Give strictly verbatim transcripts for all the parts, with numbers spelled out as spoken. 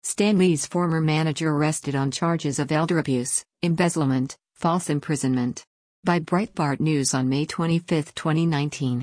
Stan Lee's former manager arrested on charges of elder abuse, embezzlement, false imprisonment. By Breitbart News on May twenty-fifth, twenty nineteen.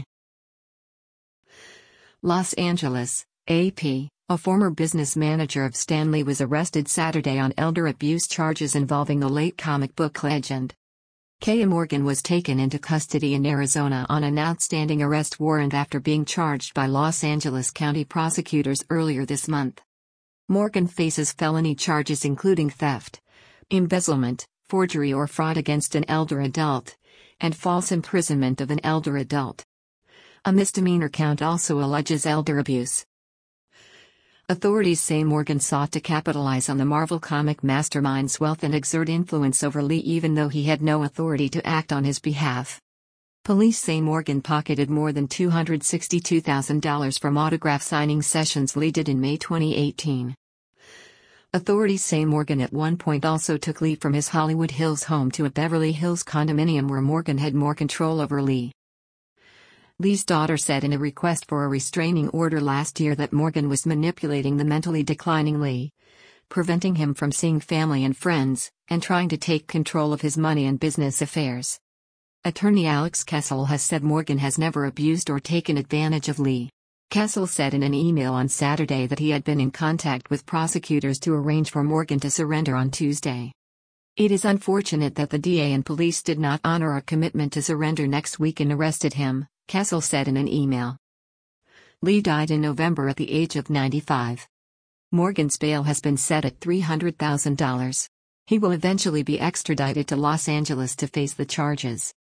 Los Angeles, A P. A former business manager of Stan Lee was arrested Saturday on elder abuse charges involving the late comic book legend. Kaya Morgan was taken into custody in Arizona on an outstanding arrest warrant after being charged by Los Angeles County prosecutors earlier this month. Morgan faces felony charges including theft, embezzlement, forgery or fraud against an elder adult, and false imprisonment of an elder adult. A misdemeanor count also alleges elder abuse. Authorities say Morgan sought to capitalize on the Marvel comic mastermind's wealth and exert influence over Lee even though he had no authority to act on his behalf. Police say Morgan pocketed more than two hundred sixty-two thousand dollars from autograph signing sessions Lee did in May twenty eighteen. Authorities say Morgan at one point also took Lee from his Hollywood Hills home to a Beverly Hills condominium where Morgan had more control over Lee. Lee's daughter said in a request for a restraining order last year that Morgan was manipulating the mentally declining Lee, preventing him from seeing family and friends, and trying to take control of his money and business affairs. Attorney Alex Kessel has said Morgan has never abused or taken advantage of Lee. Kessel said in an email on Saturday that he had been in contact with prosecutors to arrange for Morgan to surrender on Tuesday. It is unfortunate that the D A and police did not honor our commitment to surrender next week and arrested him, Kessel said in an email. Lee died in November at the age of ninety-five. Morgan's bail has been set at three hundred thousand dollars. He will eventually be extradited to Los Angeles to face the charges.